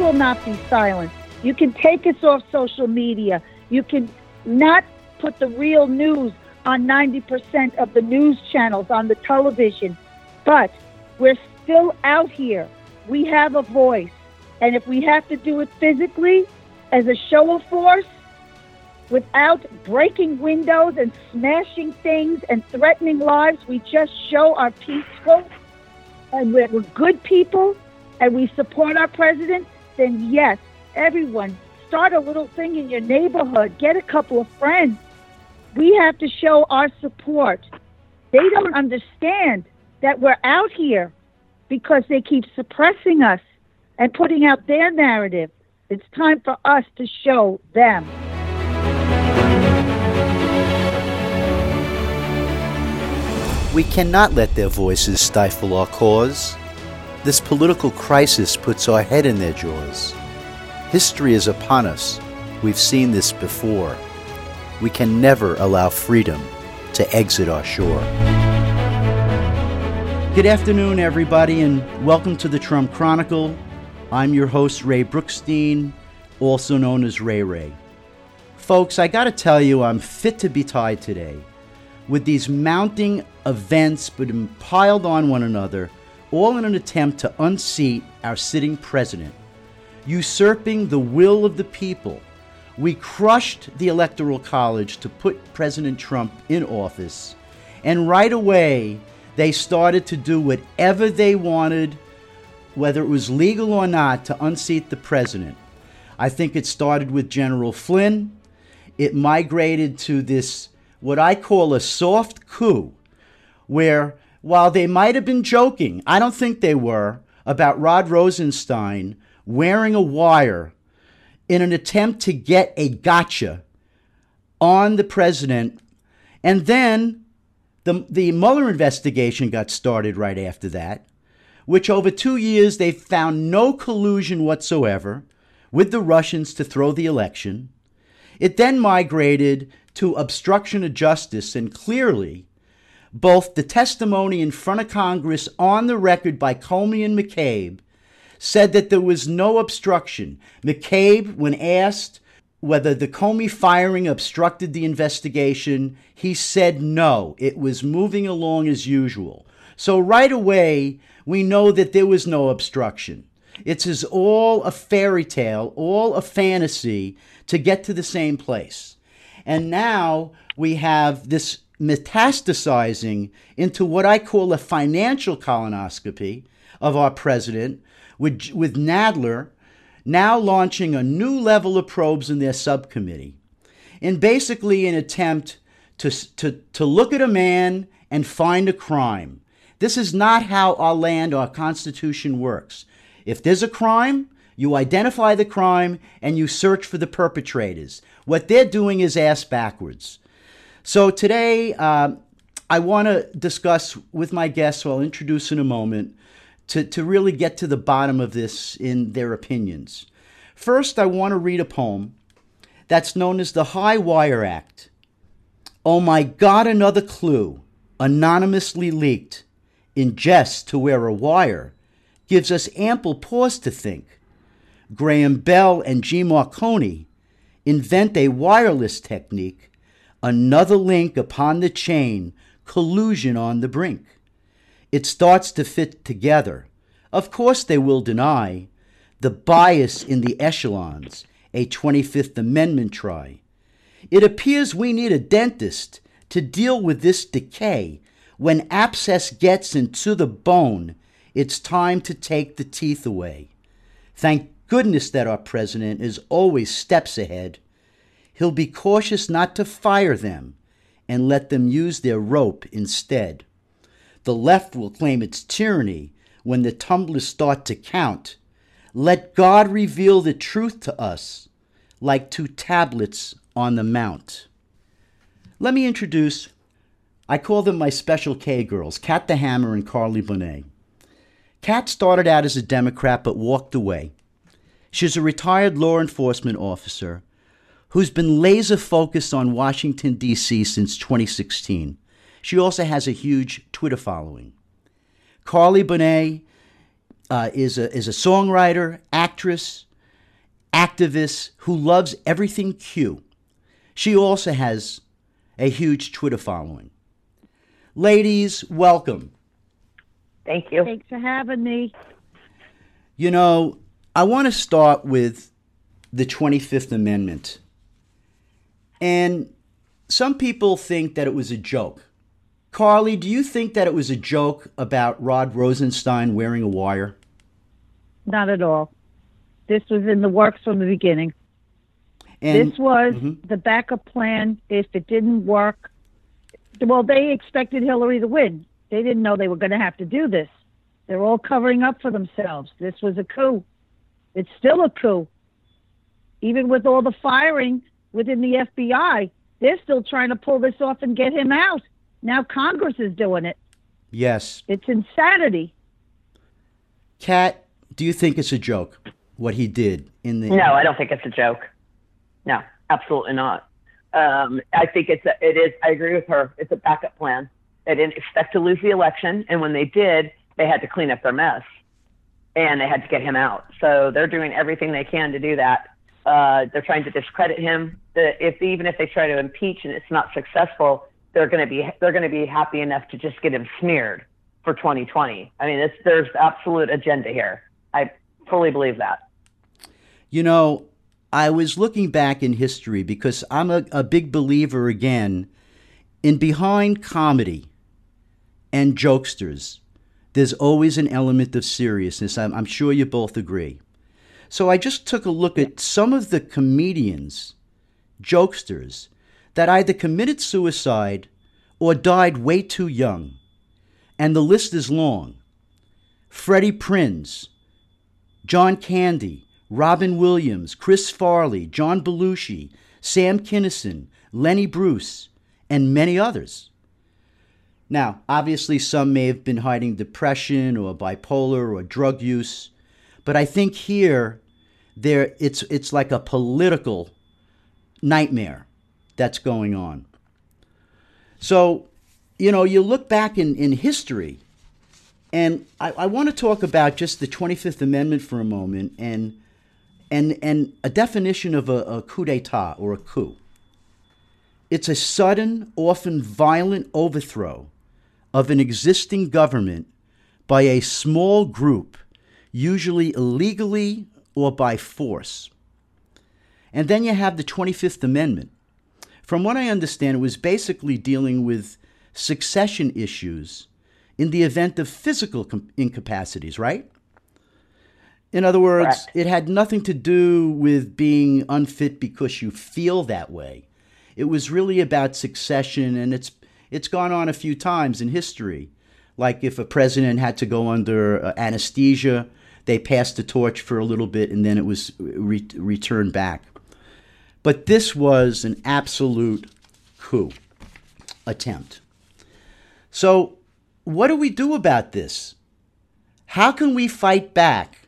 will not be silenced. You can take us off social media. You can not put the real news on 90% of the news channels on the television. But we're still out here. We have a voice. And if we have to do it physically, as a show of force, without breaking windows and smashing things and threatening lives, we just show our peaceful and we're good people and we support our president, then yes, everyone, start a little thing in your neighborhood. Get a couple of friends. We have to show our support. They don't understand that we're out here because they keep suppressing us and putting out their narrative. It's time for us to show them. We cannot let their voices stifle our cause. This political crisis puts our head in their jaws. History is upon us. We've seen this before. We can never allow freedom to exit our shore. Good afternoon, everybody, and welcome to the Trump Chronicle. I'm your host, Ray Brookstein, also known as Ray Ray. Folks, I gotta tell you, I'm fit to be tied today. With these mounting events but piled on one another, all in an attempt to unseat our sitting president, usurping the will of the people. We crushed the Electoral College to put President Trump in office, and right away they started to do whatever they wanted, whether it was legal or not, to unseat the president. I think it started with General Flynn. It migrated to this, what I call a soft coup, where while they might have been joking, I don't think they were, about Rod Rosenstein wearing a wire in an attempt to get a gotcha on the president. And then the Mueller investigation got started right after that, which over 2 years they found no collusion whatsoever with the Russians to throw the election. It then migrated to obstruction of justice, and clearly both the testimony in front of Congress on the record by Comey and McCabe said that there was no obstruction. McCabe, when asked whether the Comey firing obstructed the investigation, he said no, it was moving along as usual. So right away, we know that there was no obstruction. It's all a fairy tale, all a fantasy to get to the same place. And now we have this metastasizing into what I call a financial colonoscopy of our president, with Nadler now launching a new level of probes in their subcommittee, in basically an attempt to look at a man and find a crime. This is not how our land, our Constitution works. If there's a crime, you identify the crime and you search for the perpetrators. What they're doing is ass backwards. So today, I want to discuss with my guests, who I'll introduce in a moment, to really get to the bottom of this in their opinions. First, I want to read a poem that's known as the High Wire Act. Oh my God, another clue, anonymously leaked, in jest to wear a wire, gives us ample pause to think. Graham Bell and G. Marconi invent a wireless technique, another link upon the chain, collusion on the brink. It starts to fit together. Of course they will deny the bias in the echelons, a 25th Amendment try. It appears we need a dentist to deal with this decay. When abscess gets into the bone, it's time to take the teeth away. Thank goodness that our president is always steps ahead. He'll be cautious not to fire them and let them use their rope instead. The left will claim it's tyranny when the tumblers start to count. Let God reveal the truth to us like two tablets on the mount. Let me introduce, I call them my special K girls, Kat the Hammer and Carly Bonet. Kat started out as a Democrat but walked away. She's a retired law enforcement officer who's been laser focused on Washington, D.C. since 2016. She also has a huge Twitter following. Carly Bonet is a songwriter, actress. activist who loves everything Q. She also has a huge Twitter following. Ladies, welcome. Thank you. Thanks for having me. You know, I want to start with the 25th Amendment. And some people think that it was a joke. Carly, do you think that it was a joke about Rod Rosenstein wearing a wire? Not at all. This was in the works from the beginning. And, this was the backup plan if it didn't work. Well, they expected Hillary to win. They didn't know they were going to have to do this. They're all covering up for themselves. This was a coup. It's still a coup. Even with all the firing within the FBI, they're still trying to pull this off and get him out. Now Congress is doing it. Yes. It's insanity. Kat, do you think it's a joke, what he did in the... No, I don't think it's a joke. No, absolutely not. I think it is. I agree with her. It's a backup plan. They didn't expect to lose the election, and when they did, they had to clean up their mess, and they had to get him out. So they're doing everything they can to do that. They're trying to discredit him. Even if they try to impeach and it's not successful, they're going to be happy enough to just get him smeared for 2020. I mean, there's absolute agenda here. I fully believe that. You know, I was looking back in history because I'm a big believer, again, in behind comedy and jokesters, there's always an element of seriousness. I'm sure you both agree. So I just took a look at some of the comedians, jokesters, that either committed suicide or died way too young. And the list is long. Freddie Prinze, John Candy, Robin Williams, Chris Farley, John Belushi, Sam Kinison, Lenny Bruce, and many others. Now, obviously, some may have been hiding depression or bipolar or drug use, but I think here, it's like a political nightmare that's going on. So, you know, you look back in history, and I want to talk about just the 25th Amendment for a moment and a definition of a coup d'etat or a coup. It's a sudden, often violent overthrow of an existing government by a small group, usually illegally or by force. And then you have the 25th Amendment. From what I understand, it was basically dealing with succession issues in the event of physical incapacities, right? In other words, Correct. It had nothing to do with being unfit because you feel that way. It was really about succession, and it's gone on a few times in history. Like if a president had to go under anesthesia, they passed the torch for a little bit, and then it was returned back. But this was an absolute coup attempt. So what do we do about this? How can we fight back?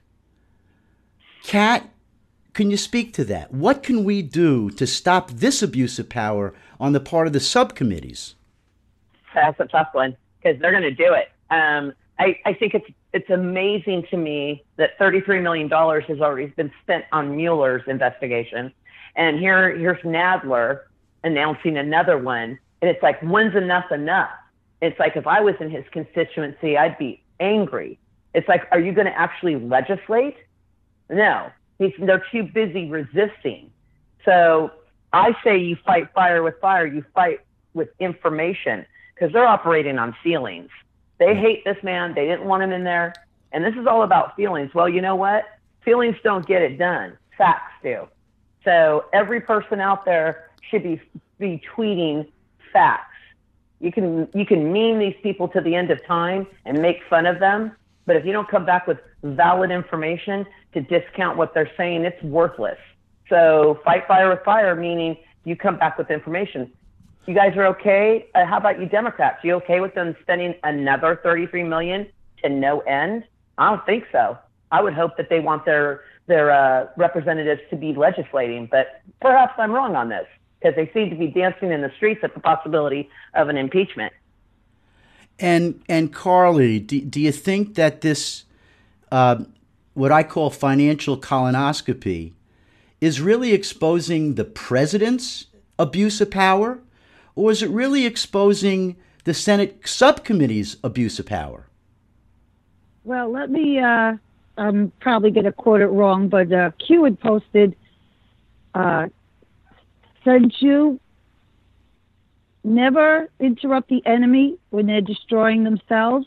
Kat, can you speak to that? What can we do to stop this abuse of power on the part of the subcommittees? That's a tough one because they're going to do it. I think it's amazing to me that $33 million has already been spent on Mueller's investigation. And here's Nadler announcing another one. And it's like, when's enough? It's like, if I was in his constituency, I'd be angry. It's like, are you going to actually legislate? No, they're too busy resisting. So I say you fight fire with fire. You fight with information because they're operating on feelings. They hate this man. They didn't want him in there. And this is all about feelings. Well, you know what? Feelings don't get it done. Facts do. So every person out there should be tweeting facts. You can meme these people to the end of time and make fun of them. But if you don't come back with valid information to discount what they're saying, it's worthless. So fight fire with fire, meaning you come back with information. You guys are okay? How about you Democrats? You okay with them spending another $33 million to no end? I don't think so. I would hope that they want their representatives to be legislating, but perhaps I'm wrong on this because they seem to be dancing in the streets at the possibility of an impeachment. And Carly, do you think that this, what I call financial colonoscopy, is really exposing the president's abuse of power, or is it really exposing the Senate subcommittee's abuse of power? Well, let me, I'm probably going to quote it wrong, but Q had posted, said you never interrupt the enemy when they're destroying themselves.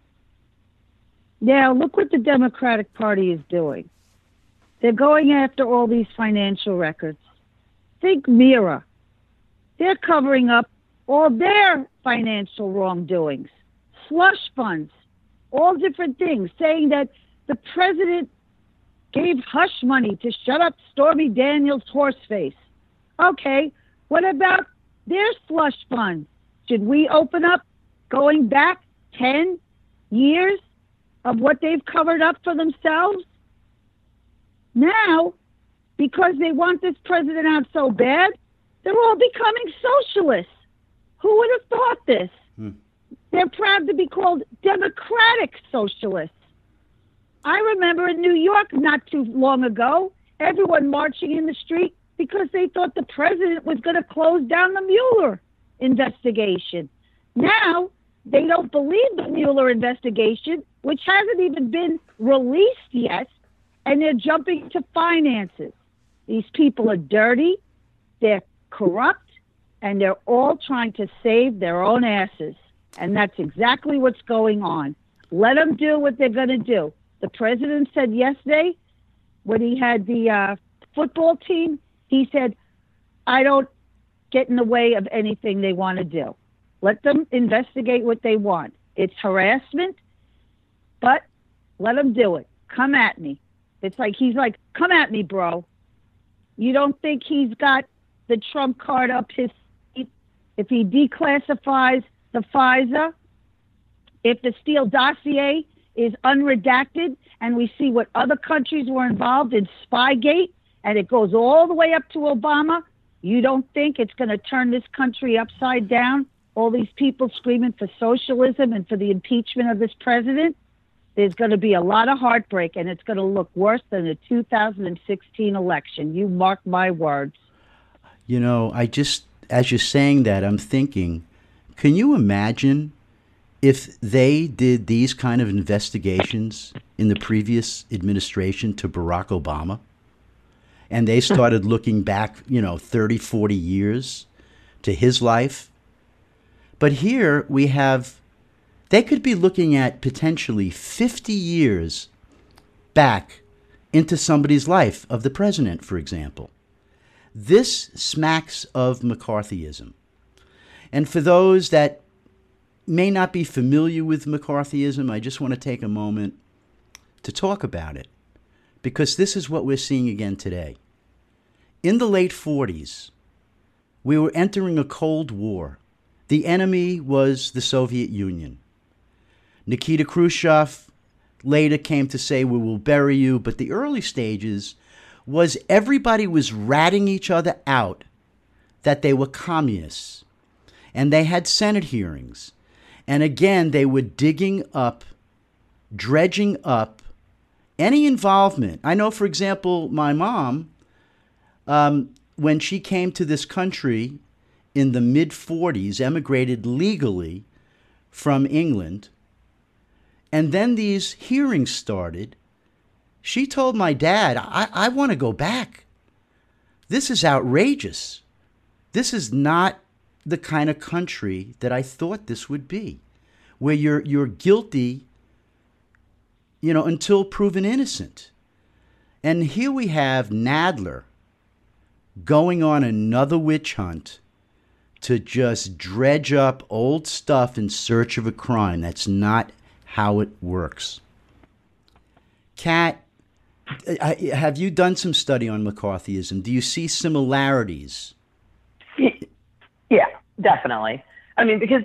Now, look what the Democratic Party is doing. They're going after all these financial records. Think Mira. They're covering up all their financial wrongdoings, slush funds, all different things, saying that the president gave hush money to shut up Stormy Daniels' horseface. Okay, what about their slush funds? Should we open up going back 10 years of what they've covered up for themselves? Now, because they want this president out so bad, they're all becoming socialists. Who would have thought this? They're proud to be called democratic socialists. I remember in New York not too long ago, everyone marching in the street because they thought the president was going to close down the Mueller investigation. Now, they don't believe the Mueller investigation, which hasn't even been released yet, and they're jumping to finances. These people are dirty, they're corrupt, and they're all trying to save their own asses. And that's exactly what's going on. Let them do what they're going to do. The president said yesterday, when he had the football team, he said, I don't get in the way of anything they want to do. Let them investigate what they want. It's harassment, but let them do it. Come at me. It's like, he's like, come at me, bro. You don't think he's got the Trump card up his sleeve? If he declassifies the FISA, if the Steele dossier is unredacted, and we see what other countries were involved in Spygate, and it goes all the way up to Obama, you don't think it's going to turn this country upside down? All these people screaming for socialism and for the impeachment of this president? There's going to be a lot of heartbreak, and it's going to look worse than the 2016 election. You mark my words. You know, as you're saying that, I'm thinking, can you imagine if they did these kind of investigations in the previous administration to Barack Obama, and they started looking back, 30, 40 years to his life? But here we have, they could be looking at potentially 50 years back into somebody's life of the president, for example. This smacks of McCarthyism. And for those that may not be familiar with McCarthyism, I just want to take a moment to talk about it, because this is what we're seeing again today. In the late 40s, we were entering a Cold War. The enemy was the Soviet Union. Nikita Khrushchev later came to say, we will bury you. But the early stages was everybody was ratting each other out that they were communists. And they had Senate hearings. And again, they were digging up, dredging up any involvement. I know, for example, my mom, when she came to this country in the mid-40s, emigrated legally from England, and then these hearings started, she told my dad, I want to go back. This is outrageous. This is not the kind of country that I thought this would be, where you're guilty, until proven innocent. And here we have Nadler going on another witch hunt to just dredge up old stuff in search of a crime. That's not how it works. Kat, have you done some study on McCarthyism? Do you see similarities? Yeah, definitely. I mean, because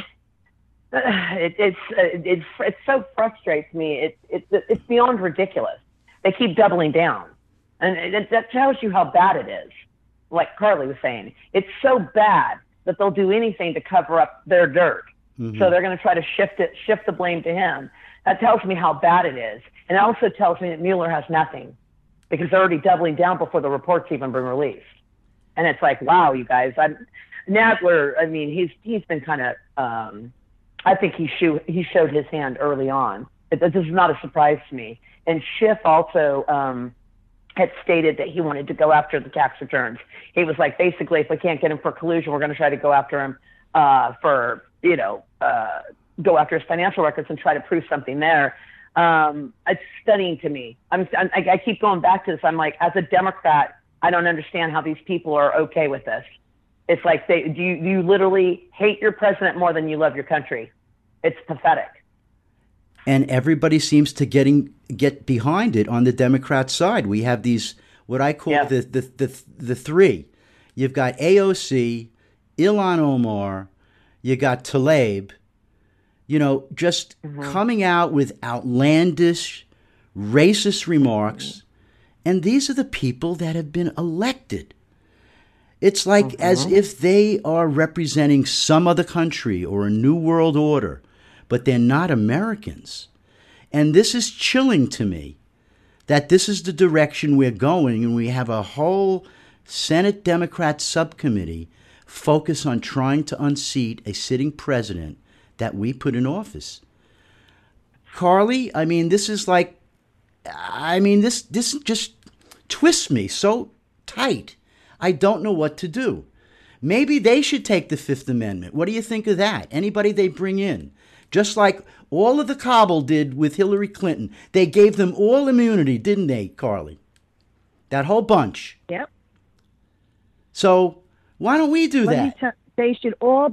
it so frustrates me. It's beyond ridiculous. They keep doubling down, and that tells you how bad it is. Like Carly was saying, it's so bad that they'll do anything to cover up their dirt. Mm-hmm. So they're going to try to shift the blame to him. That tells me how bad it is, and it also tells me that Mueller has nothing. because they're already doubling down before the report's even been released. And it's like, wow, you guys. Nadler, I mean, he's been kind of, I think he showed his hand early on. This is not a surprise to me. And Schiff also had stated that he wanted to go after the tax returns. He was like, basically, if we can't get him for collusion, we're going to try to go after him for, go after his financial records and try to prove something there. It's stunning to me. I keep going back to this. I'm like, as a Democrat, I don't understand how these people are okay with this. It's like, you literally hate your president more than you love your country. It's pathetic. And everybody seems to get behind it on the Democrat side. We have these, what I call the three. You've got AOC, Ilhan Omar, you got Tlaib, just coming out with outlandish, racist remarks. And these are the people that have been elected. It's like as if they are representing some other country or a new world order, but they're not Americans. And this is chilling to me, that this is the direction we're going, and we have a whole Senate Democrat subcommittee focused on trying to unseat a sitting president that we put in office. Carly, I mean, this just twists me so tight. I don't know what to do. Maybe they should take the Fifth Amendment. What do you think of that? Anybody they bring in? Just like all of the cabal did with Hillary Clinton. They gave them all immunity, didn't they, Carly? That whole bunch. Yep. So why don't we do that? They should all,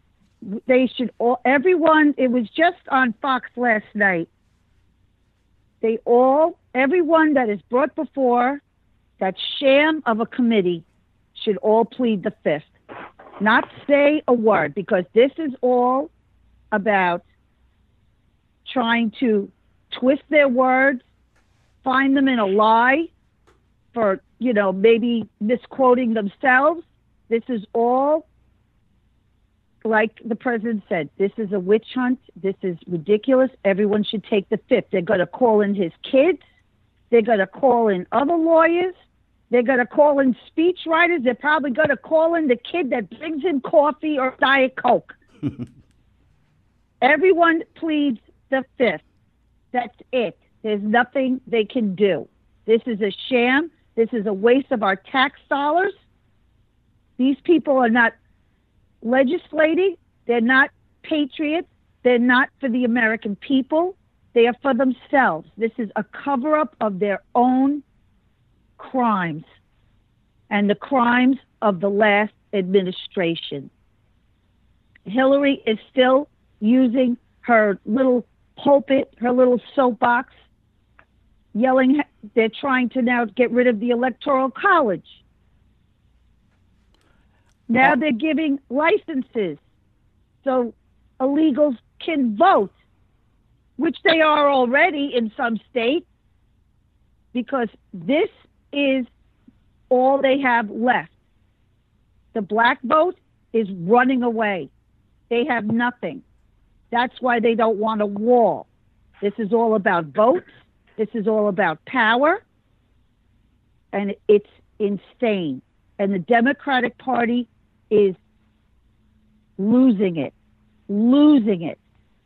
everyone, it was just on Fox last night. Everyone that is brought before that sham of a committee should all plead the fifth. Not say a word, because this is all about trying to twist their words, find them in a lie for, maybe misquoting themselves. This is all, like the president said, this is a witch hunt. This is ridiculous. Everyone should take the fifth. They're going to call in his kids. They're going to call in other lawyers. They're going to call in speechwriters. They're probably going to call in the kid that brings in coffee or Diet Coke. Everyone pleads the fifth. That's it. There's nothing they can do. This is a sham. This is a waste of our tax dollars. These people are not legislating. They're not patriots. They're not for the American people. They are for themselves. This is a cover-up of their own crimes and the crimes of the last administration. Hillary is still using her little pulpit, her little soapbox, yelling. They're trying to now get rid of the Electoral College. Now they're giving licenses so illegals can vote, which they are already in some states, because this is all they have left. The black vote is running away. They have nothing. That's why they don't want a wall. This is all about votes. This is all about power. And it's insane. And the Democratic Party is losing it. Losing it.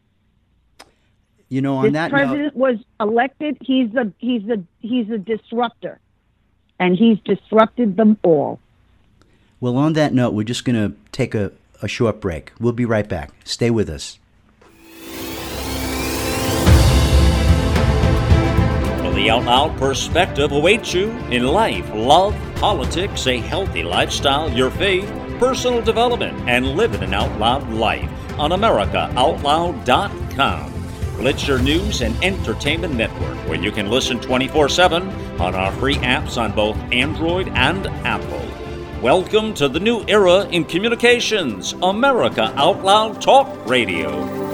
On that note, this president was elected. He's a disruptor, and he's disrupted them all. Well, on that note, we're just going to take a short break. We'll be right back. Stay with us. The Out Loud perspective awaits you in life, love, politics, a healthy lifestyle, your faith, personal development, and living an out loud life on AmericaOutloud.com. Well, it's your news and entertainment network where you can listen 24/7 on our free apps on both Android and Apple. Welcome to the new era in communications, America Out Loud Talk Radio.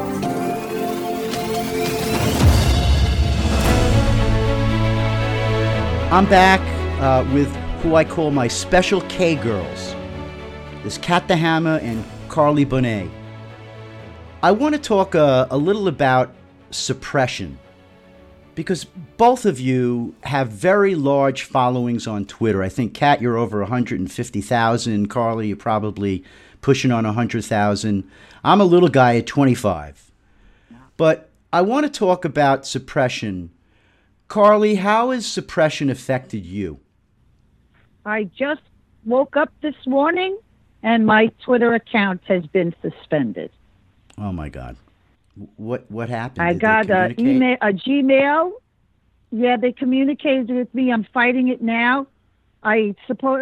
I'm back with who I call my special K girls. There's Kat the Hammer and Carly Bonet. I want to talk a little about suppression. because both of you have very large followings on Twitter. I think, Kat, you're over 150,000. Carly, you're probably pushing on 100,000. I'm a little guy at 25. But I want to talk about suppression. Carly, how has suppression affected you? I just woke up this morning and my Twitter account has been suspended. Oh my God. What happened? I Did got they communicate? a Gmail. Yeah, they communicated with me. I'm fighting it now. I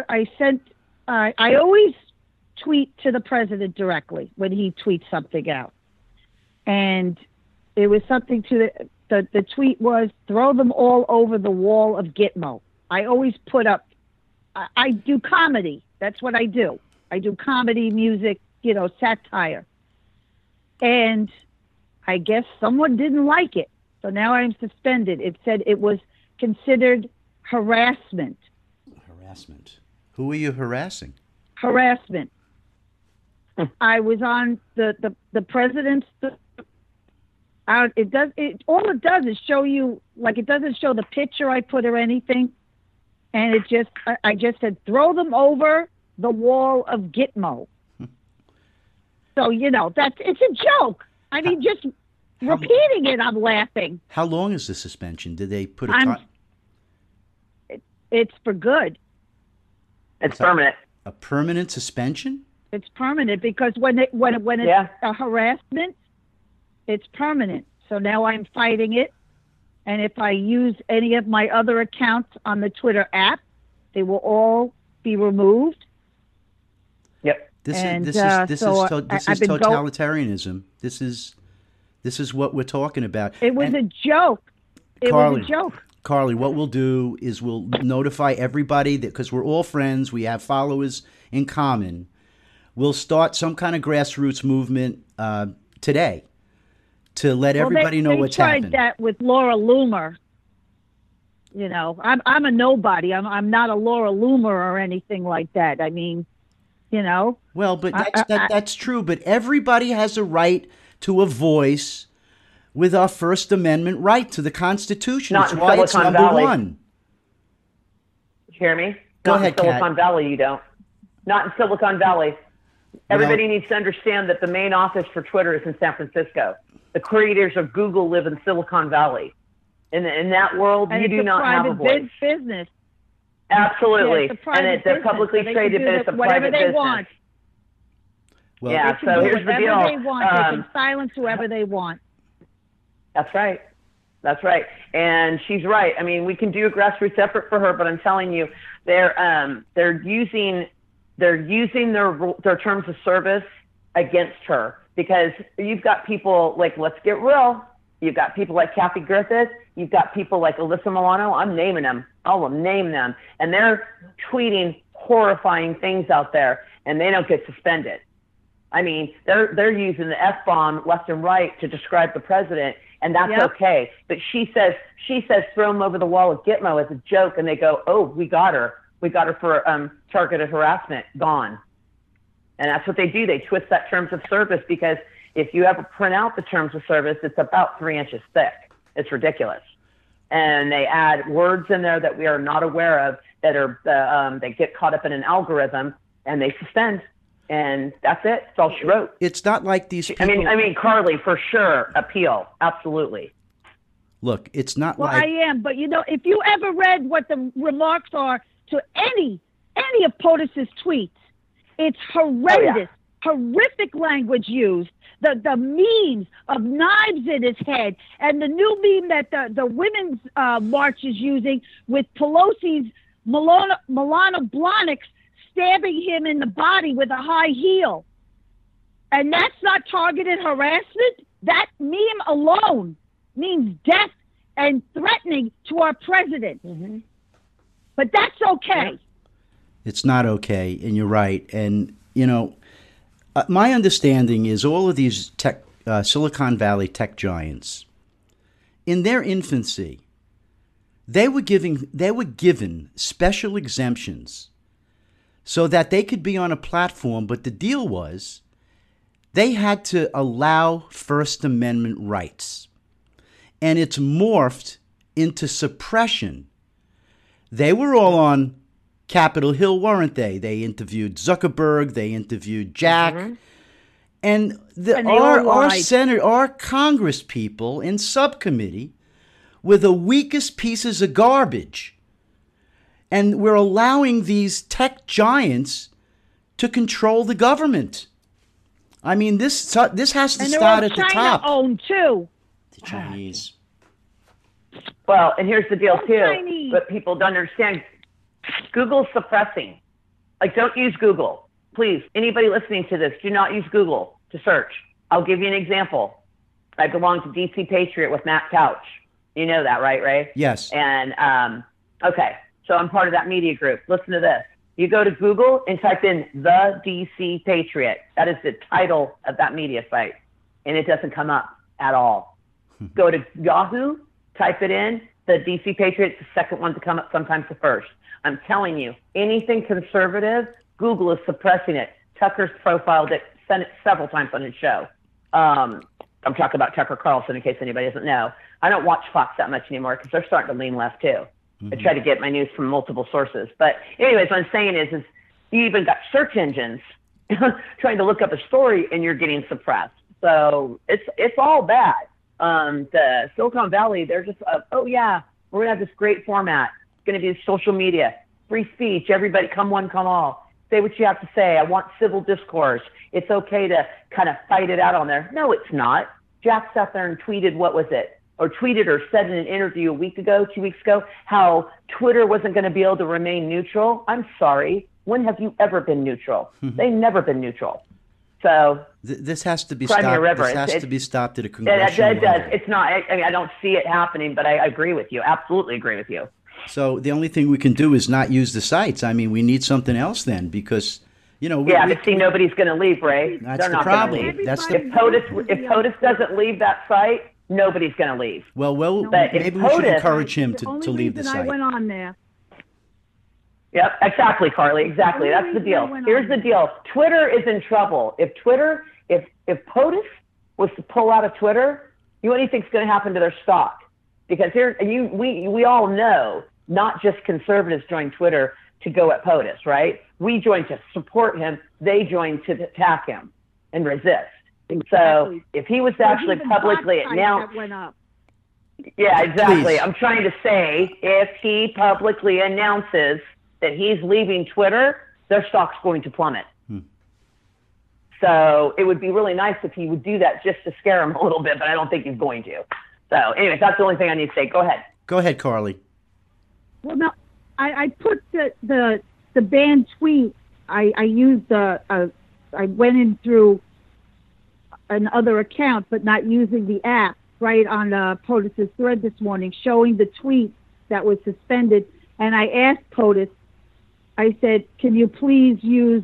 always tweet to the president directly when he tweets something out. And it was something to the tweet was, throw them all over the wall of Gitmo. I always put up, I do comedy. That's what I do. I do comedy, music, satire. And I guess someone didn't like it. So now I'm suspended. It said it was considered harassment. Harassment. Who are you harassing? Harassment. I was on the president's. All it does is show you, like, it doesn't show the picture I put or anything, and I just said, throw them over the wall of Gitmo. So it's a joke. I mean, just repeating it, I'm laughing. How long is the suspension? Did they put a time? It's for good. It's permanent. A permanent suspension? It's permanent because when it's a harassment, it's permanent. So now I'm fighting it. And if I use any of my other accounts on the Twitter app, they will all be removed. Yep. This is totalitarianism. This is what we're talking about. It was a joke. It was a joke. Carly, what we'll do is we'll notify everybody that, because we're all friends, we have followers in common. We'll start some kind of grassroots movement today to let everybody know what's happening. They tried that with Laura Loomer. I'm a nobody. I'm not a Laura Loomer or anything like that. I mean, Well, but that's true. But everybody has a right to a voice with our First Amendment right to the Constitution. That's why it's number one. You hear me? Go ahead, Kat. Not in Silicon Valley, you don't. Not in Silicon Valley. Everybody needs to understand that the main office for Twitter is in San Francisco. The creators of Google live in Silicon Valley. In that world, you do not have a voice. Business. Absolutely. Yeah, and they're publicly traded, but it's a private business. Want. Well, yeah, so here's the deal. They want. They can silence whoever they want. That's right. That's right. And she's right. I mean, we can do a grassroots effort for her, but I'm telling you, they're using their terms of service against her, because you've got people like, let's get real. You've got people like Kathy Griffith. You've got people like Alyssa Milano. I'm naming them. I will name them. And they're tweeting horrifying things out there, and they don't get suspended. I mean, they're using the F-bomb left and right to describe the president, and that's okay. But she says throw him over the wall of Gitmo as a joke, and they go, oh, we got her. We got her for targeted harassment. Gone. And that's what they do. They twist that terms of service, because if you ever print out the terms of service, it's about 3 inches thick. It's ridiculous. And they add words in there that we are not aware of that are they get caught up in an algorithm, and they suspend. And that's it. That's all she wrote. It's not like these people. I mean, Carly, for sure, appeal. Absolutely. Look, it's not well, like. I am, but if you ever read what the remarks are to any of POTUS's tweets, it's horrendous, horrific language used. The memes of knives in his head, and the new meme that the women's march is using with Pelosi's Milana Blahnik stabbing him in the body with a high heel. And that's not targeted harassment. That meme alone means death and threatening to our president. Mm-hmm. But that's okay. It's not okay, and you're right. And, my understanding is all of these Silicon Valley tech giants, in their infancy, they were given special exemptions so that they could be on a platform. But the deal was they had to allow First Amendment rights. And it's morphed into suppression. They were all on Capitol Hill, weren't they? They interviewed Zuckerberg, they interviewed Jack. Mm-hmm. And our Congress people in subcommittee were the weakest pieces of garbage. And we're allowing these tech giants to control the government. I mean, this has to start at the top. China owned too. The Chinese. Well, and here's the deal too. Chinese. But people don't understand. Google's suppressing. Like, don't use Google. Please, anybody listening to this, do not use Google to search. I'll give you an example. I belong to DC Patriot with Matt Couch. You know that, right, Ray? Yes. And, okay, so I'm part of that media group. Listen to this. You go to Google and type in the DC Patriot. That is the title of that media site. And it doesn't come up at all. Go to Yahoo, type it in. The DC Patriot's the second one to come up, sometimes the first. I'm telling you, anything conservative, Google is suppressing it. Tucker's profiled it, sent it several times on his show. I'm talking about Tucker Carlson in case anybody doesn't know. I don't watch Fox that much anymore because they're starting to lean left too. I try to get my news from multiple sources. But anyways, what I'm saying is you even got search engines trying to look up a story and you're getting suppressed. So it's all bad. The Silicon Valley, they're just, oh yeah, we're gonna have this great format. It's gonna be social media, free speech, everybody come one, come all. Say what you have to say. I want civil discourse. It's okay to kind of fight it out on there. No, it's not. Jack sat there and tweeted, what was it? Or tweeted or said in an interview a week ago, 2 weeks ago, how Twitter wasn't going to be able to remain neutral. I'm sorry. When have you ever been neutral? They've never been neutral. So this has to be stopped. This has to be stopped at a level. congressional It does. It's not. I mean, I don't see it happening, but I agree with you. Absolutely agree with you. So the only thing we can do is not use the sites. I mean, we need something else then because, you know. But see, nobody's going to leave, Ray. That's They're the not problem. Leave. That's if POTUS doesn't leave that site, nobody's going to leave. Well, maybe we should encourage him to leave the site. I went on there. Yep, exactly, Carly. Exactly. That's the deal. Here's the deal. Twitter is in trouble. If POTUS was to pull out of Twitter, what do you think's going to happen to their stock? Because we all know not just conservatives joined Twitter to go at POTUS, right? We joined to support him. They joined to attack him and resist. Exactly. So if he was actually publicly announced, yeah, exactly. Please. I'm trying to say if he publicly announces that he's leaving Twitter, their stock's going to plummet. So it would be really nice if he would do that just to scare him a little bit, but I don't think he's going to. So anyway, that's the only thing I need to say. Go ahead. Go ahead, Carly. Well, no, I put the banned tweet. I used I went in through another account, but not using the app, right on POTUS's thread this morning, showing the tweet that was suspended. And I asked POTUS, I said, can you please use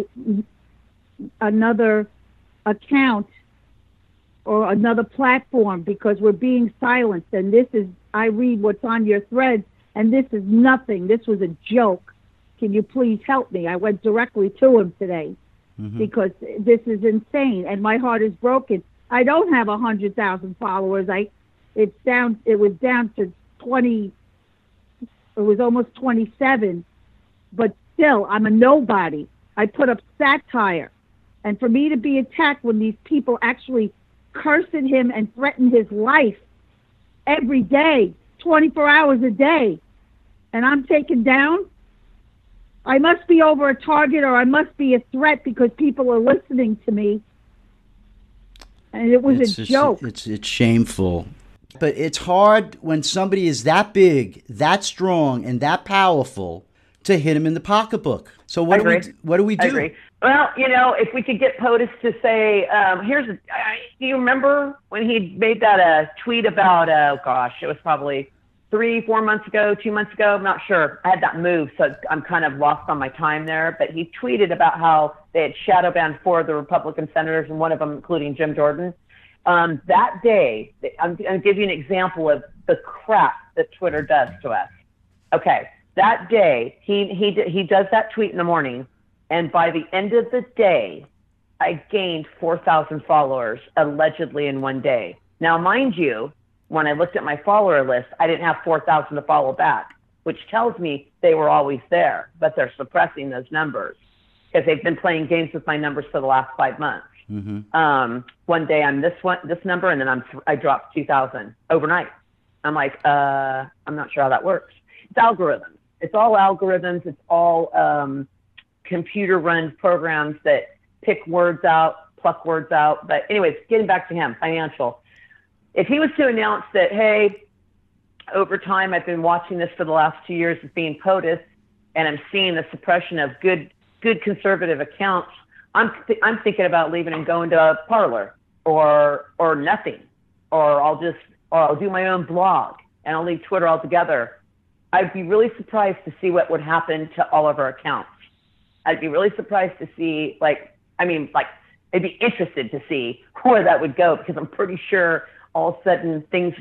another account or another platform because we're being silenced. And I read what's on your threads, and this is nothing. This was a joke. Can you please help me? I went directly to him today because this is insane, and my heart is broken. I don't have 100,000 followers. It was down to 20. It was almost 27, but still, I'm a nobody. I put up satire, and for me to be attacked when these people actually cursing him and threaten his life every day, 24 hours a day, and I'm taken down, I must be over a target or I must be a threat because people are listening to me. And it was a joke. It's shameful. But it's hard when somebody is that big, that strong, and that powerful to hit him in the pocketbook. So what do we do? I agree. Well, if we could get POTUS to say, do you remember when he made that tweet about, it was probably 3-4 months ago, 2 months ago, I'm not sure. I had that move, so I'm kind of lost on my time there. But he tweeted about how they had shadow banned 4 of the Republican senators, and one of them including Jim Jordan. That day, I'm going to give you an example of the crap that Twitter does to us. Okay, that day, he does that tweet in the morning, and by the end of the day, I gained 4,000 followers, allegedly in one day. Now, mind you, when I looked at my follower list, I didn't have 4,000 to follow back, which tells me they were always there, but they're suppressing those numbers because they've been playing games with my numbers for the last 5 months. One day I'm this number, and then I dropped 2,000 overnight. I'm like, I'm not sure how that works. It's algorithms. It's all algorithms. It's all computer-run programs that pick words out, pluck words out. But anyways, getting back to him, financial. If he was to announce that, hey, over time, I've been watching this for the last 2 years as being POTUS, and I'm seeing the suppression of good conservative accounts, I'm thinking about leaving and going to a Parler or nothing, or I'll do my own blog and I'll leave Twitter altogether. I'd be really surprised to see what would happen to all of our accounts. I'd be really surprised to see, I'd be interested to see where that would go, because I'm pretty sure all of a sudden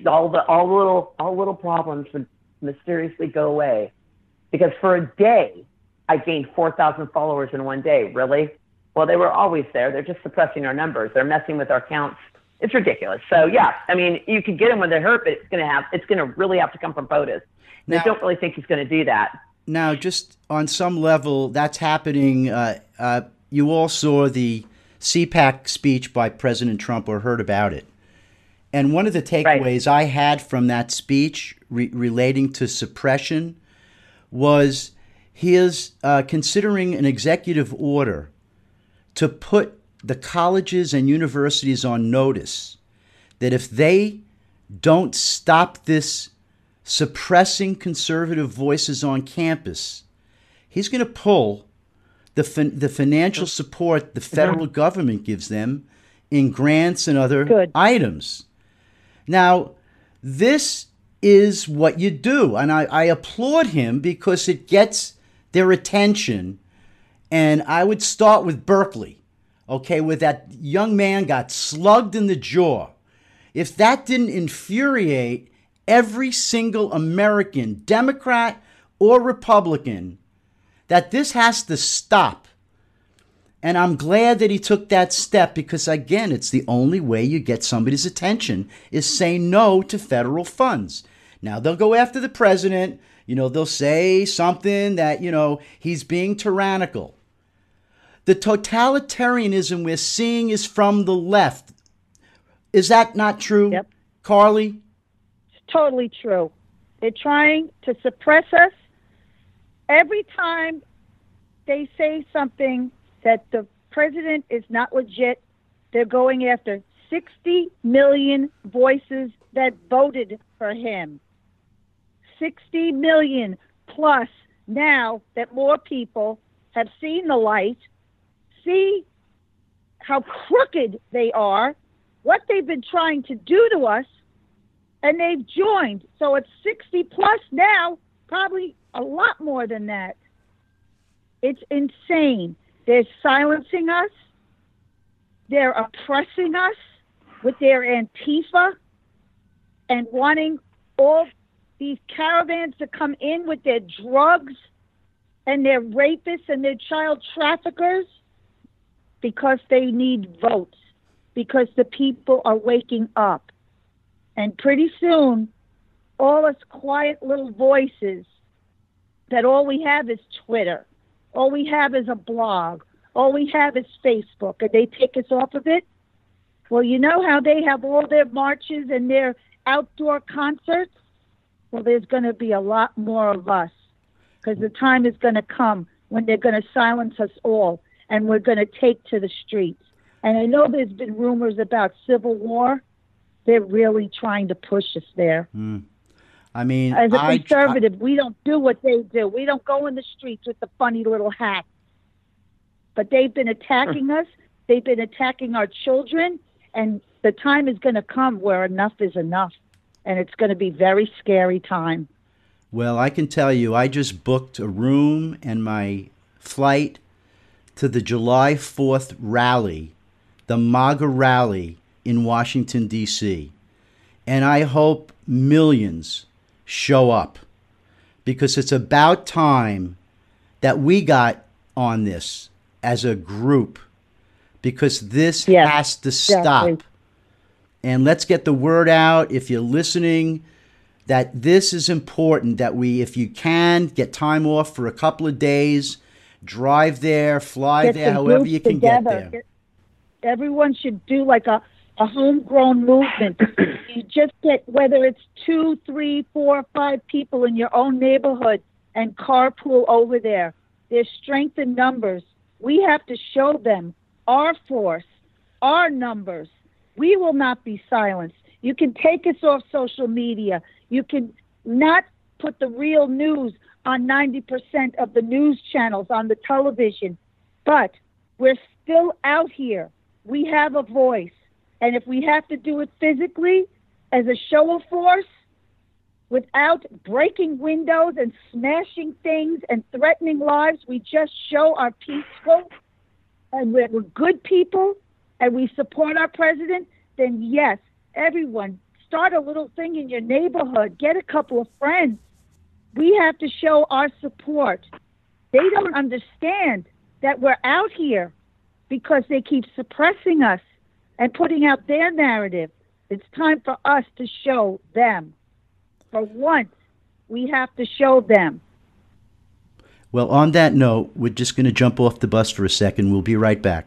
all little problems would mysteriously go away. Because for a day, I gained 4,000 followers in one day. Really? Well, they were always there. They're just suppressing our numbers. They're messing with our counts. It's ridiculous. So yeah, I mean, you could get them when they're hurt, but it's going to really have to come from POTUS. I don't really think he's going to do that. Now, just on some level, that's happening. You all saw the CPAC speech by President Trump or heard about it. And one of the takeaways I had from that speech relating to suppression was he is considering an executive order to put the colleges and universities on notice that if they don't stop this suppressing conservative voices on campus, he's going to pull the financial support the federal government gives them in grants and other items. Now, this is what you do, and I applaud him because it gets their attention. And I would start with Berkeley, okay, where that young man got slugged in the jaw. If that didn't infuriate every single American, Democrat or Republican, that this has to stop. And I'm glad that he took that step because, again, it's the only way you get somebody's attention is say no to federal funds. Now, they'll go after the president. They'll say something that, he's being tyrannical. The totalitarianism we're seeing is from the left. Is that not true, Yep. Carly? It's totally true. They're trying to suppress us. Every time they say something that the president is not legit, they're going after 60 million voices that voted for him. 60 million plus now that more people have seen the light, see how crooked they are, what they've been trying to do to us, and they've joined. So it's 60 plus now, probably a lot more than that. It's insane. They're silencing us. They're oppressing us with their Antifa and wanting all these caravans to come in with their drugs and their rapists and their child traffickers because they need votes, because the people are waking up. And pretty soon, all us quiet little voices that all we have is Twitter, all we have is a blog, all we have is Facebook, and they take us off of it. Well, you know how they have all their marches and their outdoor concerts? Well, there's going to be a lot more of us because the time is going to come when they're going to silence us all and we're going to take to the streets. And I know there's been rumors about civil war. They're really trying to push us there. I mean, as a conservative, we don't do what they do. We don't go in the streets with the funny little hat. But they've been attacking us. They've been attacking our children. And the time is going to come where enough is enough. And it's going to be a very scary time. Well, I can tell you, I just booked a room and my flight to the July 4th rally, the MAGA rally in Washington, D.C. And I hope millions show up because it's about time that we got on this as a group because this has to stop. and let's get the word out. If you're listening, that this is important, that we, if you can, get time off for a couple of days, drive there, fly there, however you can get there. Everyone should do like a homegrown movement. You just get, whether it's 2, 3, 4, 5 people in your own neighborhood and carpool over there. There's strength in numbers. We have to show them our force, our numbers. We will not be silenced. You can take us off social media. You can not put the real news on 90% of the news channels on the television, but we're still out here. We have a voice. And if we have to do it physically as a show of force, without breaking windows and smashing things and threatening lives, we just show our peaceful and we're good people and we support our president, then yes, everyone, start a little thing in your neighborhood. Get a couple of friends. We have to show our support. They don't understand that we're out here because they keep suppressing us and putting out their narrative. It's time for us to show them. For once, we have to show them. Well, on that note, we're just going to jump off the bus for a second. We'll be right back.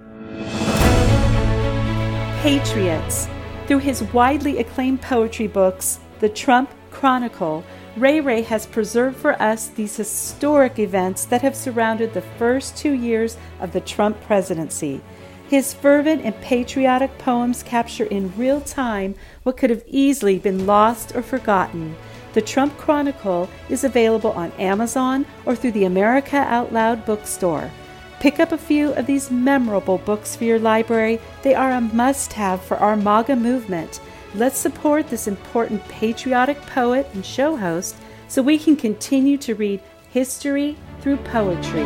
Patriots. Through his widely acclaimed poetry books, The Trump Chronicle, Ray Ray has preserved for us these historic events that have surrounded the first 2 years of the Trump presidency. His fervent and patriotic poems capture in real time what could have easily been lost or forgotten. The Trump Chronicle is available on Amazon or through the America Out Loud bookstore. Pick up a few of these memorable books for your library. They are a must-have for our MAGA movement. Let's support this important patriotic poet and show host so we can continue to read history through poetry.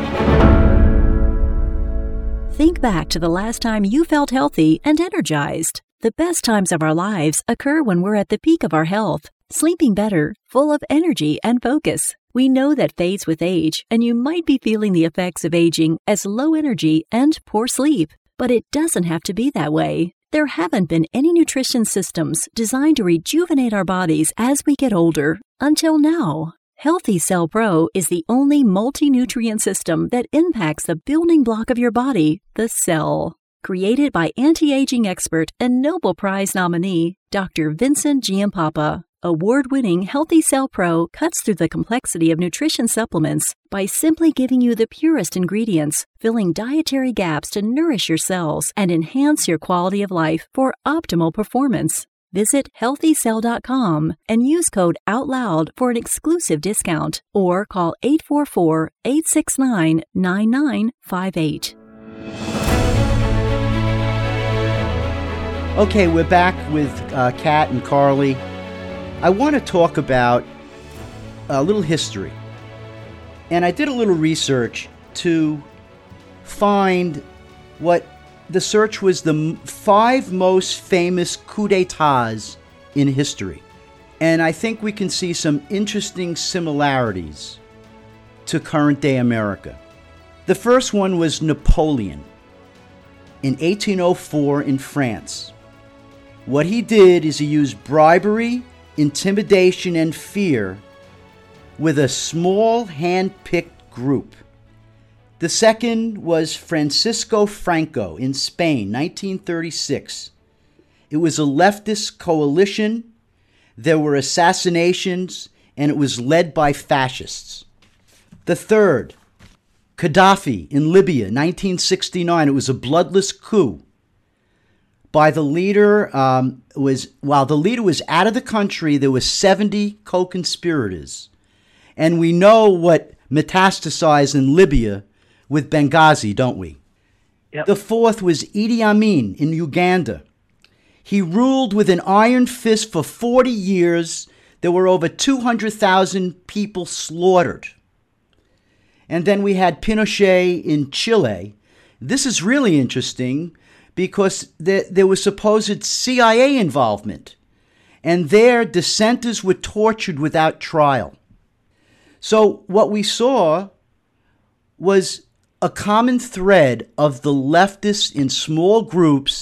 Think back to the last time you felt healthy and energized. The best times of our lives occur when we're at the peak of our health, sleeping better, full of energy and focus. We know that fades with age, and you might be feeling the effects of aging as low energy and poor sleep. But it doesn't have to be that way. There haven't been any nutrition systems designed to rejuvenate our bodies as we get older until now. Healthy Cell Pro is the only multi-nutrient system that impacts the building block of your body, the cell. Created by anti-aging expert and Nobel Prize nominee, Dr. Vincent Giampapa, award-winning Healthy Cell Pro cuts through the complexity of nutrition supplements by simply giving you the purest ingredients, filling dietary gaps to nourish your cells and enhance your quality of life for optimal performance. Visit healthycell.com and use code OUTLOUD for an exclusive discount or call 844-869-9958. Okay, we're back with Kat and Carly. I want to talk about a little history. And I did a little research to find what the search was the 5 most famous coups d'etats in history. And I think we can see some interesting similarities to current day America. The first one was Napoleon in 1804 in France. What he did is he used bribery, intimidation, and fear with a small hand-picked group. The second was Francisco Franco in Spain, 1936. It was a leftist coalition, there were assassinations, and it was led by fascists. The third, Gaddafi in Libya, 1969. It was a bloodless coup. While the leader was out of the country, there were 70 co-conspirators. And we know what metastasized in Libya with Benghazi, don't we? Yep. The fourth was Idi Amin in Uganda. He ruled with an iron fist for 40 years. There were over 200,000 people slaughtered. And then we had Pinochet in Chile. This is really interesting because there was supposed CIA involvement. And there, dissenters were tortured without trial. So what we saw was a common thread of the leftists in small groups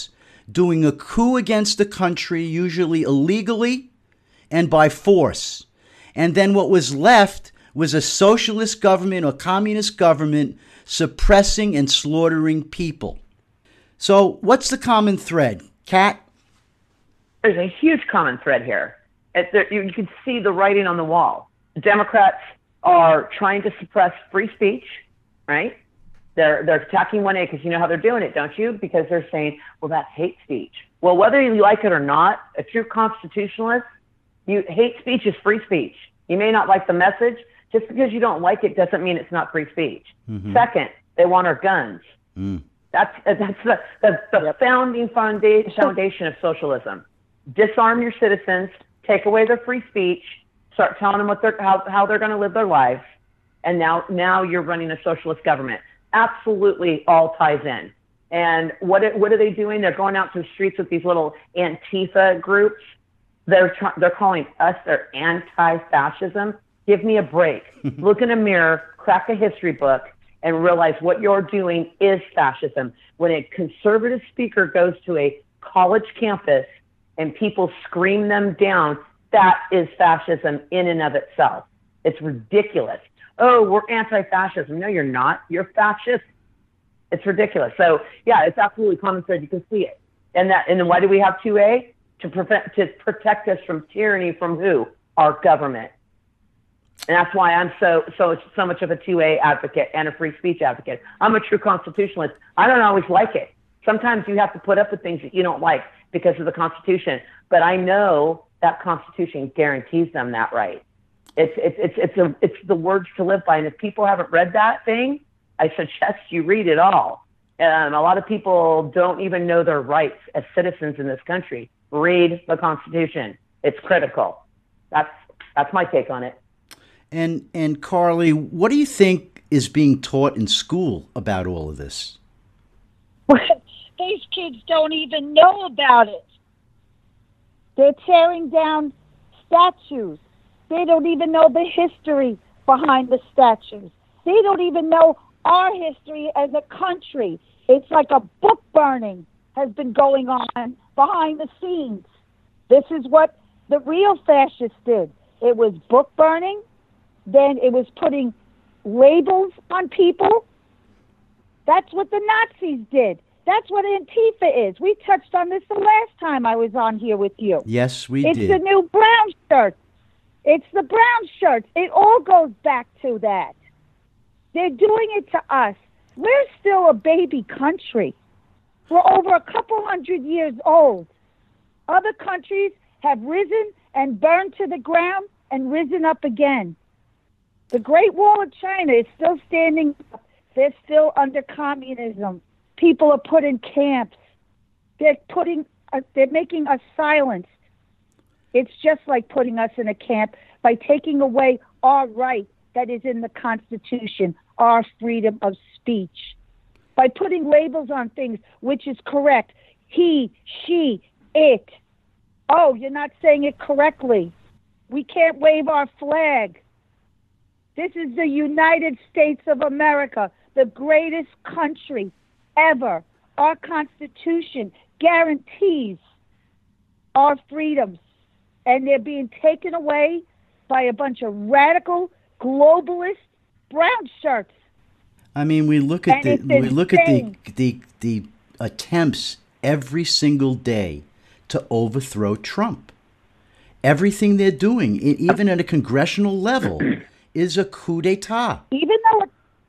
doing a coup against the country, usually illegally and by force. And then what was left was a socialist government or communist government suppressing and slaughtering people. So what's the common thread, Kat? There's a huge common thread here. You can see the writing on the wall. Democrats are trying to suppress free speech, right? They're attacking 1A because you know how they're doing it, don't you? Because they're saying, well, that's hate speech. Well, whether you like it or not, a true constitutionalist, hate speech is free speech. You may not like the message. Just because you don't like it doesn't mean it's not free speech. Mm-hmm. Second, they want our guns. That's the founding foundation of socialism. Disarm your citizens, take away their free speech, start telling them how they're going to live their lives, and now you're running a socialist government. Absolutely, all ties in. And what are they doing? They're going out to the streets with these little Antifa groups. They're calling us their anti-fascism. Give me a break. Look in a mirror, crack a history book, and realize what you're doing is fascism. When a conservative speaker goes to a college campus and people scream them down, that is fascism in and of itself. It's ridiculous. Oh, we're anti-fascism. No, you're not. You're fascist. It's ridiculous. So, yeah, it's absolutely common thread. You can see it. And then why do we have 2A? To protect us from tyranny from who? Our government. And that's why I'm so much of a 2A advocate and a free speech advocate. I'm a true constitutionalist. I don't always like it. Sometimes you have to put up with things that you don't like because of the Constitution. But I know that Constitution guarantees them that right. It's the words to live by. And if people haven't read that thing, I suggest you read it all. A lot of people don't even know their rights as citizens in this country. Read the Constitution. It's critical. That's my take on it. And Carly, what do you think is being taught in school about all of this? These kids don't even know about it. They're tearing down statues. They don't even know the history behind the statues. They don't even know our history as a country. It's like a book burning has been going on behind the scenes. This is what the real fascists did. It was book burning. Then it was putting labels on people. That's what the Nazis did. That's what Antifa is. We touched on this the last time I was on here with you. Yes, we did. It's the new brown shirt. It's the brown shirts. It all goes back to that. They're doing it to us. We're still a baby country. We're over a couple hundred years old. Other countries have risen and burned to the ground and risen up again. The Great Wall of China is still standing up. They're still under communism. People are put in camps. They're making us silenced. It's just like putting us in a camp by taking away our right that is in the Constitution, our freedom of speech. By putting labels on things, which is correct. He, she, it. Oh, you're not saying it correctly. We can't wave our flag. This is the United States of America, the greatest country ever. Our Constitution guarantees our freedoms, and they're being taken away by a bunch of radical, globalist brown shirts. I mean, we look at the attempts every single day to overthrow Trump. Everything they're doing, even at a congressional level, is a coup d'etat. Even though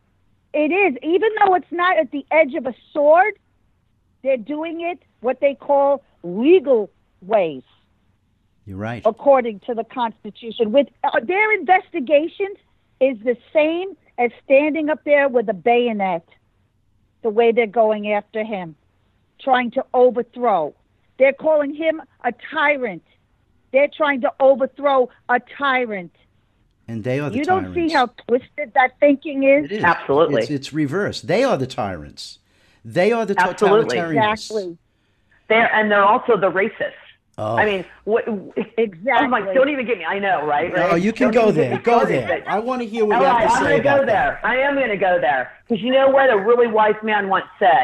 it's not at the edge of a sword, they're doing it what they call legal ways. You're right. According to the Constitution. With their investigations is the same as standing up there with a bayonet, the way they're going after him, trying to overthrow. They're calling him a tyrant. They're trying to overthrow a tyrant. And they are the You tyrants. don't see how twisted that thinking is? It is. Absolutely. It's reversed. They are the tyrants. They are the Absolutely. totalitarians. Exactly. They're also the racists. Oh. I mean, Exactly. Oh my, don't even get me. I know, right? Oh, you can go there. Go there. I want to hear what you have to say about that. I am going to go there. Because you know what a really wise man once said?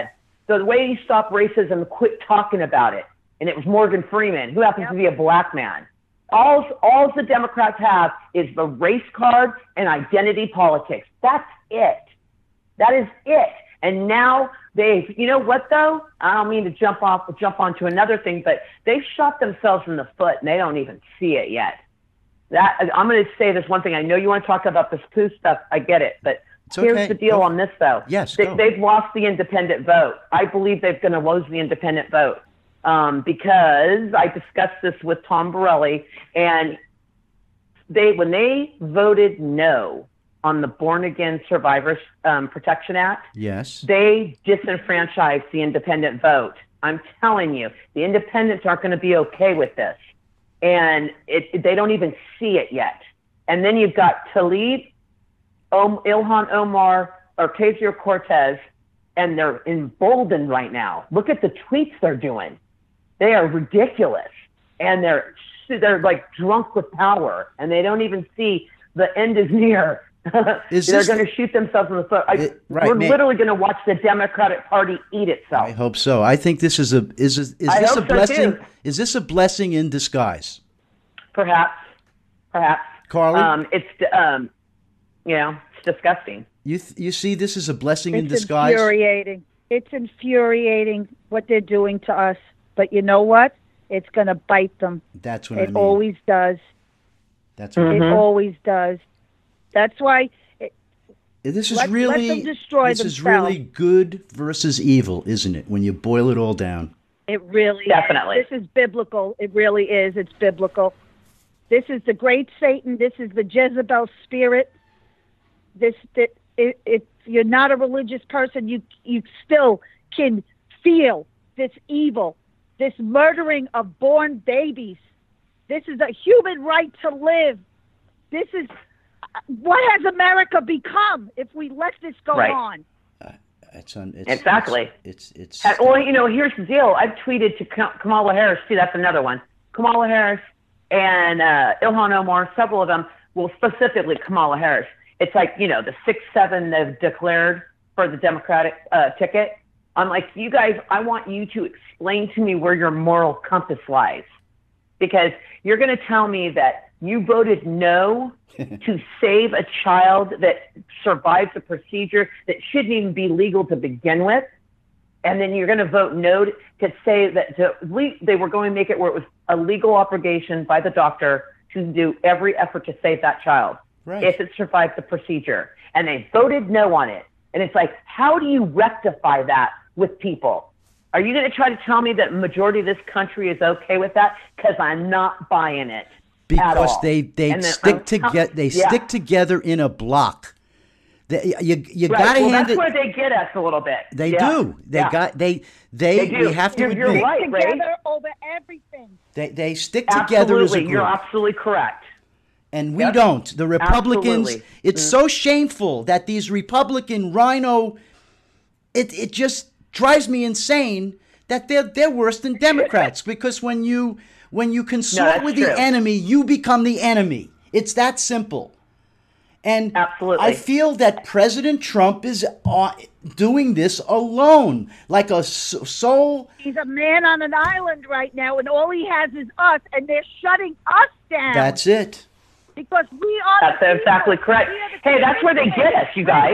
the way you stop racism, quit talking about it. And it was Morgan Freeman, who happens to be a black man. All the Democrats have is the race card and identity politics. That's it. That is it. And now you know what though? I don't mean to jump onto another thing, but they've shot themselves in the foot and they don't even see it yet. I'm going to say this one thing. I know you want to talk about this poo stuff. I get it, but here's the deal on this though. Yes, they've lost the independent vote. I believe they're going to lose the independent vote because I discussed this with Tom Borelli, and when they voted no on the Born Again Survivors Protection Act, yes, they disenfranchised the independent vote. I'm telling you, the independents aren't going to be okay with this. And they don't even see it yet. And then you've got Tlaib, Ilhan Omar, Ocasio-Cortez, and they're emboldened right now. Look at the tweets they're doing. They are ridiculous. And they're like drunk with power, and they don't even see the end is near. They're going to shoot themselves in the foot. We're literally going to watch the Democratic Party eat itself. I hope so. I think this is a blessing. Is this a blessing in disguise? Perhaps. Carly, it's disgusting. You see, this is a blessing in disguise. It's infuriating what they're doing to us. But you know what? It's going to bite them. That's what I mean. It always does. That's what it always does. That's why. This is let them destroy this themselves. is really good versus evil, isn't it? When you boil it all down. It really definitely is. This is biblical. It really is. It's biblical. This is the great Satan. This is the Jezebel spirit. If you're not a religious person, you still can feel this evil, this murdering of born babies. This is a human right to live. This is what has America become if we let this go on? Exactly. It's well, here's the deal. I've tweeted to Kamala Harris too. That's another one. Kamala Harris and Ilhan Omar, several of them. Well, specifically Kamala Harris. It's like the 6-7 they've declared for the Democratic ticket. I'm like, you guys, I want you to explain to me where your moral compass lies, because you're going to tell me that you voted no to save a child that survived a procedure that shouldn't even be legal to begin with. And then you're going to vote no to say that they were going to make it where it was a legal obligation by the doctor to do every effort to save that child if it survived the procedure. And they voted no on it. And it's like, how do you rectify that with people? Are you going to try to tell me that the majority of this country is okay with that? Because I'm not buying it. Because they stick together. They stick together in a block. You got to hand that's where they get us a little bit. They do. They do. We have to admit. You're right, Ray. Together over everything. They stick together as a group. You're absolutely correct. And we don't. The Republicans. Absolutely. It's so shameful that these Republican rhino. It just drives me insane that they're worse than Democrats, because when you consort with the enemy, you become the enemy. It's that simple. And absolutely. I feel that President Trump is doing this alone, like a soul. He's a man on an island right now, and all he has is us, and they're shutting us down. That's it. Because we are. That's exactly correct. Hey, that's where they get us, you guys.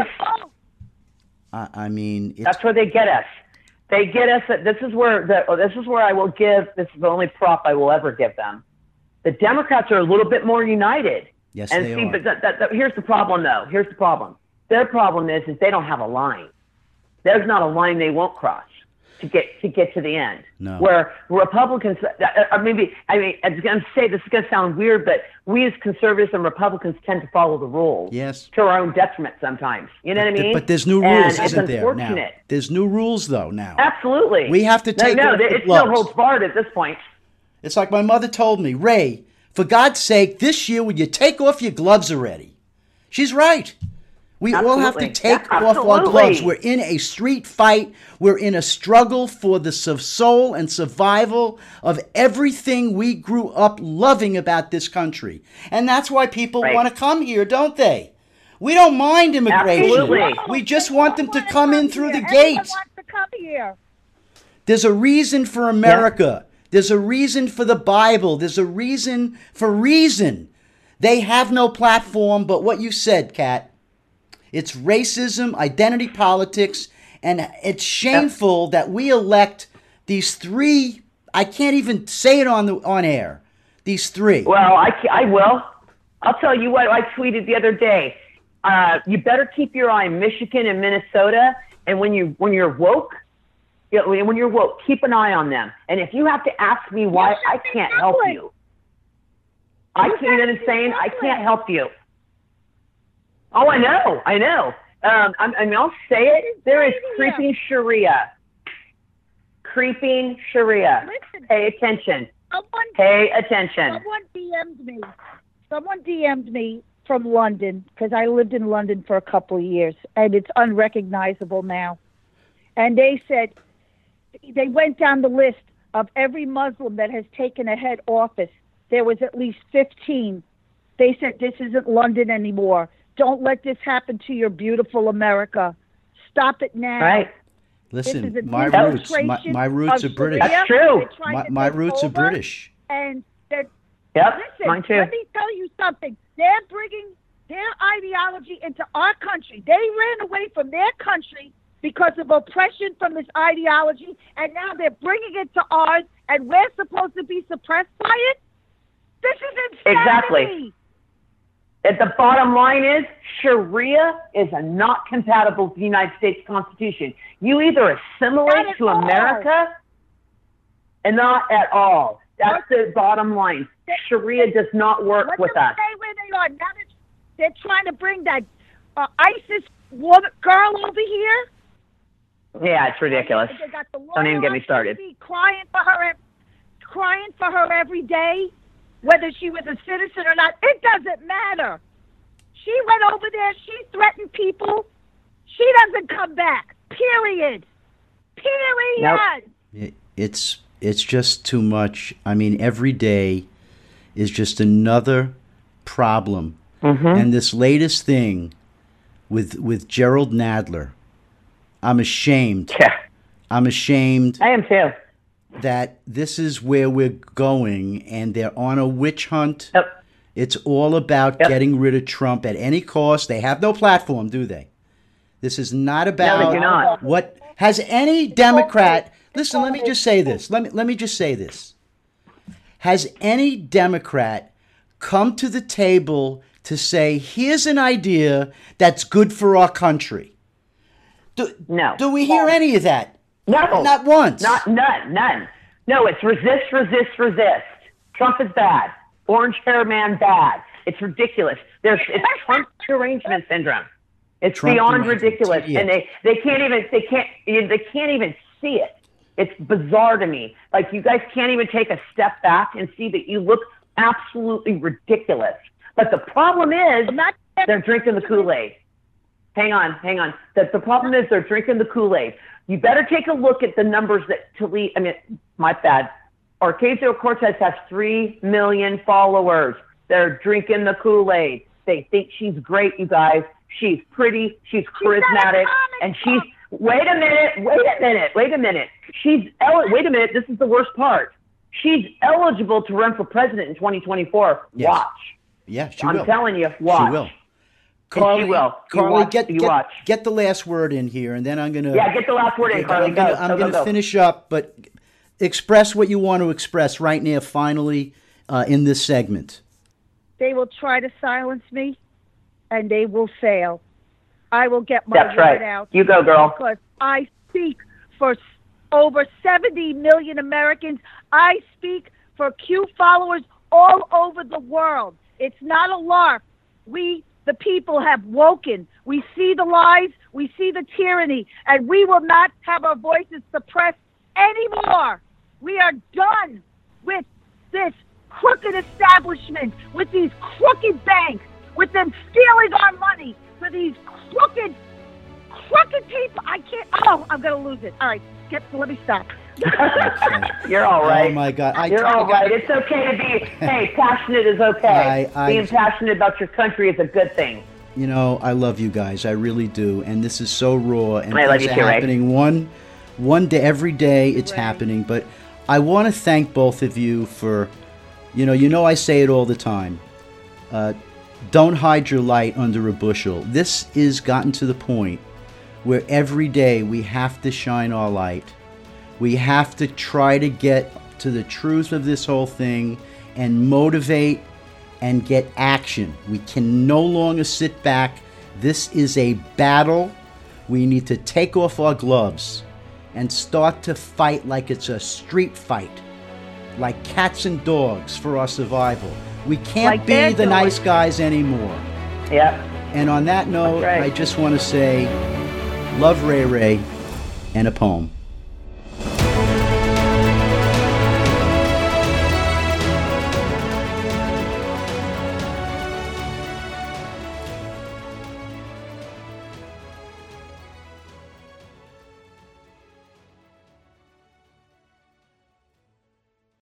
I mean, that's where they get us. They get us. This is where I will give. This is the only prop I will ever give them. The Democrats are a little bit more united. Yes, they are. But here's the problem, though. Here's the problem. Their problem is they don't have a line. There's not a line they won't cross to get to the end. No. Where Republicans, I'm going to say this is going to sound weird, but we as conservatives and Republicans tend to follow the rules. Yes. To our own detriment sometimes. You know what I mean? But there's new rules, isn't there? Now. There's new rules, though. Now. Absolutely. We have to take. No, it still holds barred at this point. It's like my mother told me, Ray, for God's sake, this year, would you take off your gloves already? She's right. We all have to take off our gloves. We're in a street fight. We're in a struggle for the soul and survival of everything we grew up loving about this country. And that's why people want to come here, don't they? We don't mind immigration. Absolutely. We just want them to come in through the gates. Everyone wants to come here. There's a reason for America. Yeah. There's a reason for the Bible. There's a reason for reason. They have no platform but what you said, Kat. It's racism, identity politics, and it's shameful that we elect these three. I can't even say it on air. These three. Well, I will. I'll tell you what I tweeted the other day. You better keep your eye on Michigan and Minnesota, and when you're woke, keep an eye on them. And if you have to ask me why, I can't help you. I can't help you. Oh, I know. I'll say it. There is creeping Sharia. Listen, pay attention. Pay attention. Someone DM'd me from London, because I lived in London for a couple of years, and it's unrecognizable now. And they said, they went down the list of every Muslim that has taken a head office. There was at least 15. They said, this isn't London anymore. Don't let this happen to your beautiful America. Stop it now. Right. Listen, my roots are British. That's true. My roots are British. And listen, mine too. Let me tell you something. They're bringing their ideology into our country. They ran away from their country because of oppression from this ideology, and now they're bringing it to ours, and we're supposed to be suppressed by it? This is insanity. Exactly. And the bottom line is, Sharia is not compatible with the United States Constitution. You either assimilate to America and not at all. That's the bottom line. Sharia does not work with us. Where they are. Now they're trying to bring that ISIS girl over here. Yeah, it's ridiculous. Don't even get me started. Crying for her every day, whether she was a citizen or not. It doesn't matter. She went over there. She threatened people. She doesn't come back. Period. Nope. It's just too much. I mean, every day is just another problem. Mm-hmm. And this latest thing with Gerald Nadler, I'm ashamed. Yeah. I'm ashamed. I am too. That this is where we're going, and they're on a witch hunt. Yep. It's all about getting rid of Trump at any cost. They have no platform, do they? This is not about no, they do not. What has any Democrat. Listen, let me just say this. Let me just say this. Has any Democrat come to the table to say, here's an idea that's good for our country? No. Do we hear any of that? No. Not once. None. No, it's resist. Trump is bad. Orange hair man bad. It's ridiculous. It's Trump derangement syndrome. It's Trump beyond ridiculous. Yeah. And they can't even see it. It's bizarre to me. Like, you guys can't even take a step back and see that you look absolutely ridiculous. But the problem is they're drinking the Kool-Aid. Hang on. The problem is they're drinking the Kool-Aid. You better take a look at the numbers that my bad. Ocasio-Cortez has 3 million followers. They're drinking the Kool-Aid. They think she's great, you guys. She's pretty. She's charismatic. And she's... Wait a minute. Wait a minute. This is the worst part. She's eligible to run for president in 2024. Yes. Watch. Yeah, she will. I'm telling you, watch. She will. Carly, get the last word in here, and then I'm going to... Yeah, get the last word in, Carly. I'm going to finish up, but express what you want to express right now, finally, in this segment. They will try to silence me, and they will fail. I will get my word out. You go, girl. Because I speak for over 70 million Americans. I speak for Q followers all over the world. It's not a LARP. We, the people, have woken. We see the lies. We see the tyranny. And we will not have our voices suppressed anymore. We are done with this crooked establishment, with these crooked banks, with them stealing our money, for these crooked people. I'm going to lose it. All right, let me stop. You're all right. Oh, my God. You're all right. It's okay to be, passionate is okay. Being passionate about your country is a good thing. You know, I love you guys. I really do. And this is so raw. And I love you too, happening One day, every day it's happening. But I want to thank both of you for, you know, I say it all the time. Don't hide your light under a bushel. This has gotten to the point where every day we have to shine our light. We have to try to get to the truth of this whole thing and motivate and get action. We can no longer sit back. This is a battle. We need to take off our gloves and start to fight like it's a street fight, like cats and dogs for our survival. We can't Like be the nice guys anymore. Yep. And on that note, That's right. I just want to say, love Ray Ray, and a poem.